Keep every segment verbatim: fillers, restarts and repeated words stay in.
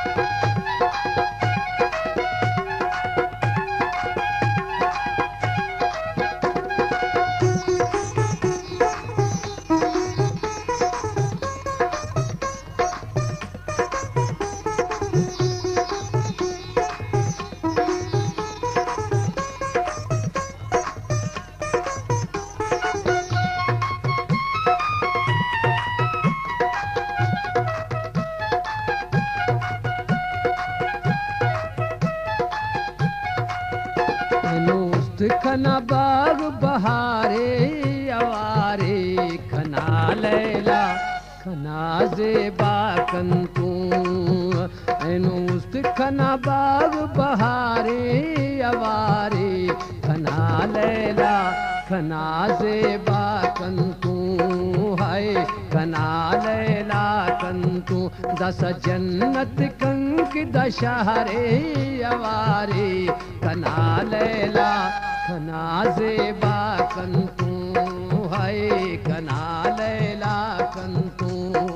खना बाग बहारे अवारे खना लैला खना ज़ेबा कंतू ऐनुस्त खना बाग बहारे अवारे खना लैला खना ज़ेबा कंतू हाय खना लैला कंतू दस जन्नत कंक दशहरे अवारे खना लैला खना ज़ेबा कंतू हाय खना लैला कंतू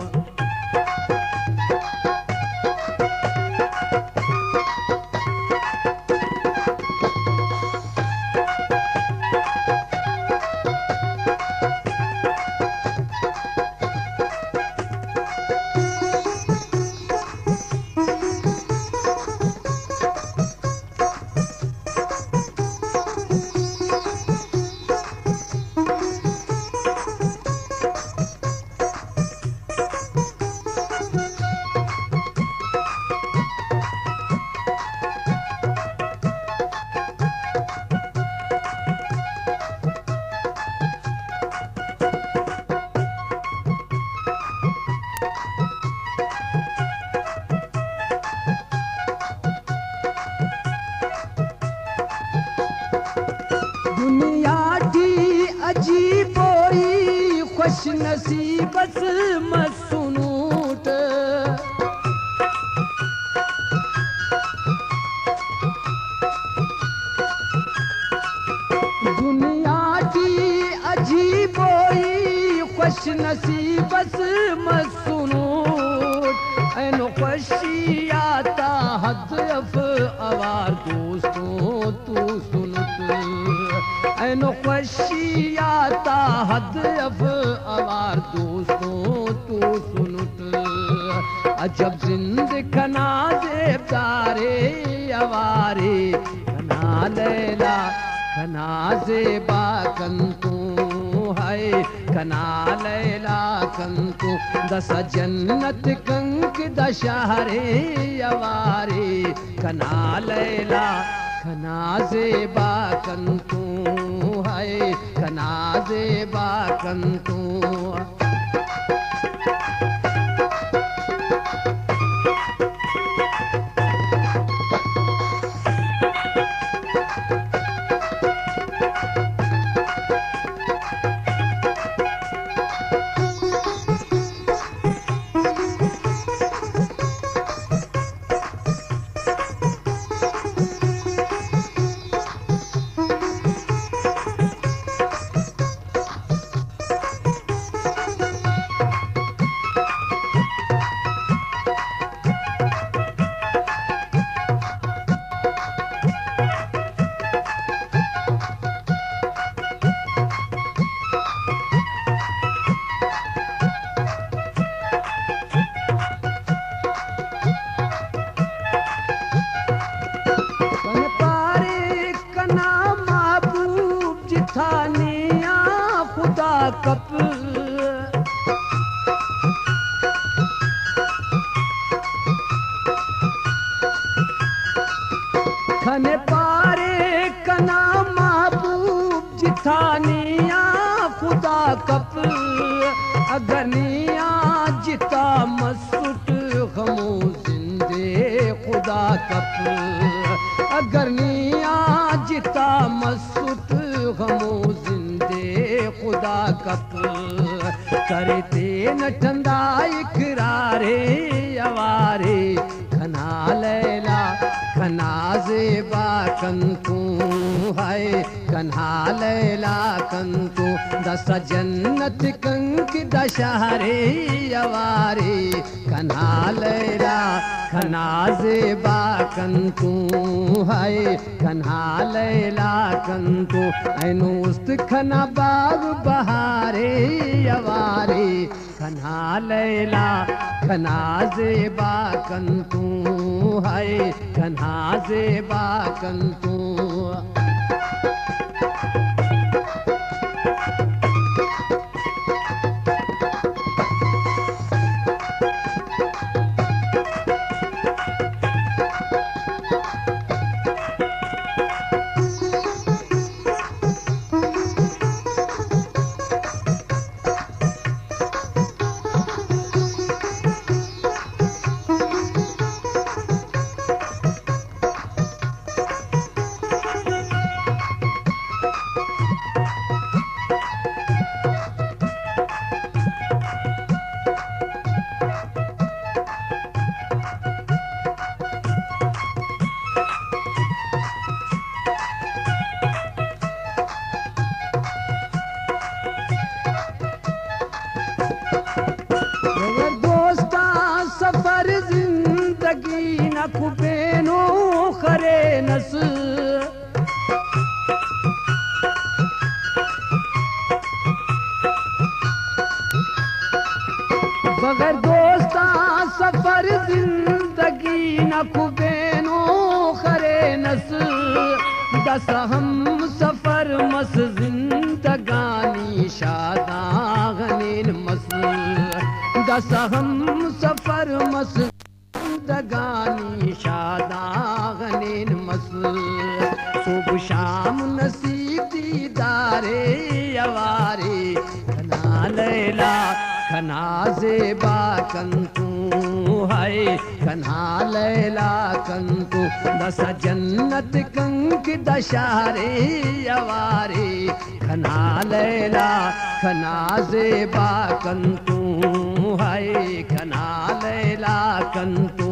अजीबोई खुश नसीबस मसनूट दुनिया की अजीबोई खुश नसीबस मसनूट ऐनो खुशियाता हदफ अवार दोस्तों तू सुनत ऐनो खुशियाता हदफ अवार दोस्तों तू सुनत अजब जिंद खना ज़ेबदारे अवारे खना लैला खना ज़ेबा कंतू हाय खना लैला कंतू दस जन्नत कंक दशहरे अवारे खना लैला खना ज़ेबा कंतू हाय खना ज़ेबा कंतू थानिया खुदा कप खने पारे कना महबूब जिथानिया खुदा कप अगनिया जिता मसुट गमो जिंदे खुदा कप अगनिया जिता मसुट गमो जिंदे खुदा कप करते नठंदा इकरारे अवारे खना लैला खना ज़ेबा कंतू है कन्हा लैला कंतू दस जन्नत कंक दशहरे अवारे कन्हा लैला खना जेबा कंतू है कन्हा लैला कंतू ऐनुस्त खना बाग बहारे अवारे कन्हा लैला खना जेबा कंतू है कन्हा जेबा कंतू। कुबेनो खरे नस बगैर दोस्ता सफर जिंदगी न कुबेनो खरे नस दस हम सफर मस जिंदगानी शादागनीन मस दस हम सफर मस दगानी शादागनीन मस सुबह शाम नसीब दीदारे अवारे खना लैला खना जेबा कंतू है कन्हा लैला कंतू दस जन्नत कंक दशहरे अवारे खना लैला खना जेबा कंतू है खना लैला कंतू।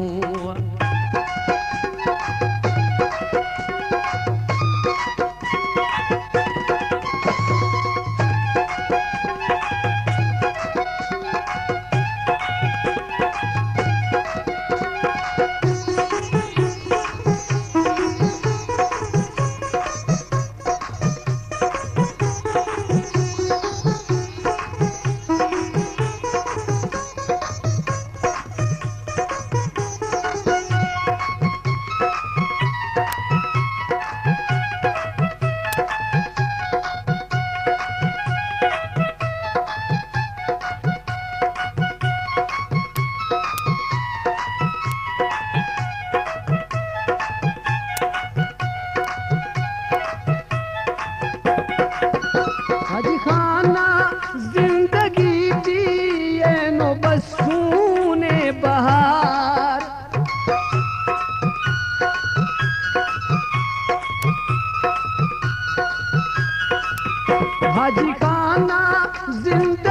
हाजी खाना जिंदगी